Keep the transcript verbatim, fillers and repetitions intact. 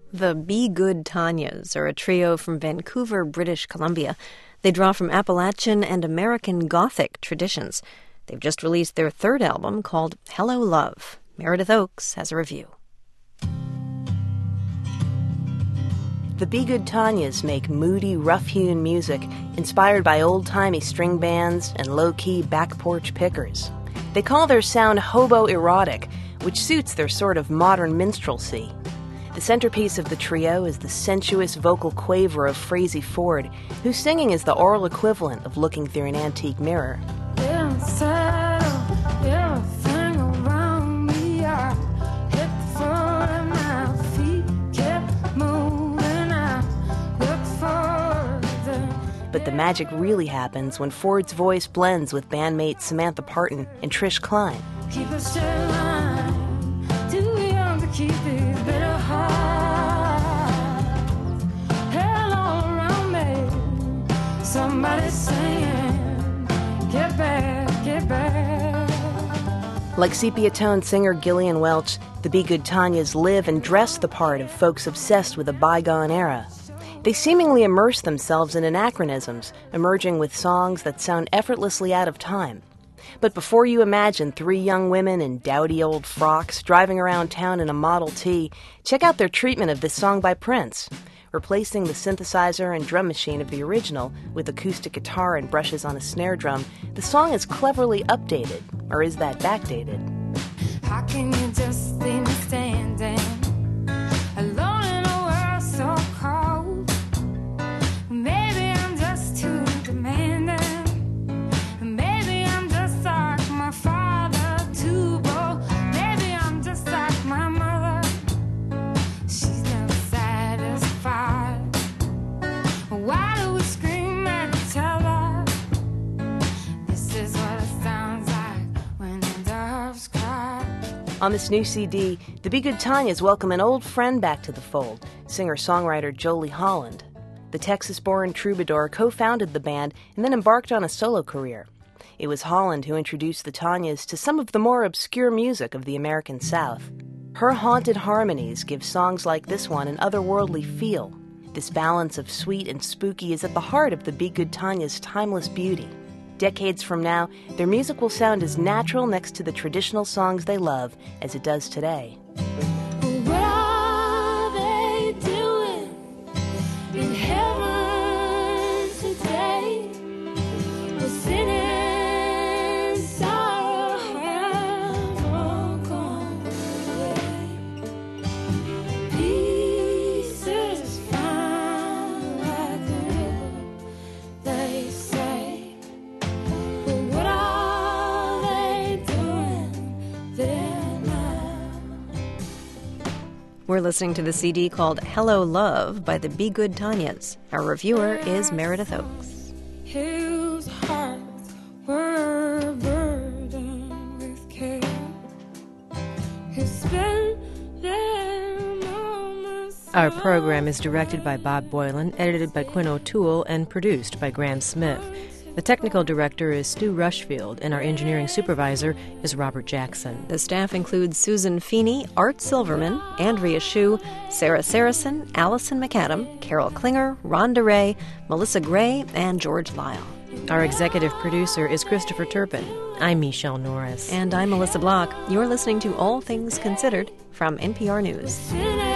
The Be Good Tanyas are a trio from Vancouver, British Columbia. They draw from Appalachian and American Gothic traditions. They've just released their third album called Hello Love. Meredith Oakes has a review. The Be Good Tanyas make moody, rough-hewn music inspired by old-timey string bands and low-key back porch pickers. They call their sound hobo-erotic, which suits their sort of modern minstrelsy. The centerpiece of the trio is the sensuous vocal quaver of Frazey Ford, whose singing is the oral equivalent of looking through an antique mirror. But the magic really happens when Ford's voice blends with bandmates Samantha Parton and Trish Klein. Keep a straight line, too young to keep these bitter hearts. Hell all around me, somebody's saying, get back, get back. Like sepia-toned singer Gillian Welch, the Be Good Tanyas live and dress the part of folks obsessed with a bygone era. They seemingly immerse themselves in anachronisms, emerging with songs that sound effortlessly out of time. But before you imagine three young women in dowdy old frocks driving around town in a Model T, check out their treatment of this song by Prince. Replacing the synthesizer and drum machine of the original with acoustic guitar and brushes on a snare drum, the song is cleverly updated, or is that backdated? How can you just leave me standing alone in a world so cold? Maybe I'm just too demanding. Maybe I'm just like my father, too bold. Maybe I'm just like my mother. She's never satisfied. Why do we scream at each other? This is what it sounds like when the doves cry. On this new C D, the Be Good Tanyas welcome an old friend back to the fold, singer-songwriter Jolie Holland. The Texas-born troubadour co-founded the band and then embarked on a solo career. It was Holland who introduced the Tanyas to some of the more obscure music of the American South. Her haunted harmonies give songs like this one an otherworldly feel. This balance of sweet and spooky is at the heart of the Be Good Tanyas' timeless beauty. Decades from now, their music will sound as natural next to the traditional songs they love as it does today. We're listening to the C D called Hello Love by the Be Good Tanyas. Our reviewer is Meredith Oakes. His hearts were burdened with care. He spent their moments. Our program is directed by Bob Boylan, edited by Quinn O'Toole, and produced by Graham Smith. The technical director is Stu Rushfield, and our engineering supervisor is Robert Jackson. The staff includes Susan Feeney, Art Silverman, Andrea Shue, Sarah Saracen, Allison McAdam, Carol Klinger, Rhonda Ray, Melissa Gray, and George Lyle. Our executive producer is Christopher Turpin. I'm Michelle Norris. And I'm Melissa Block. You're listening to All Things Considered from N P R News.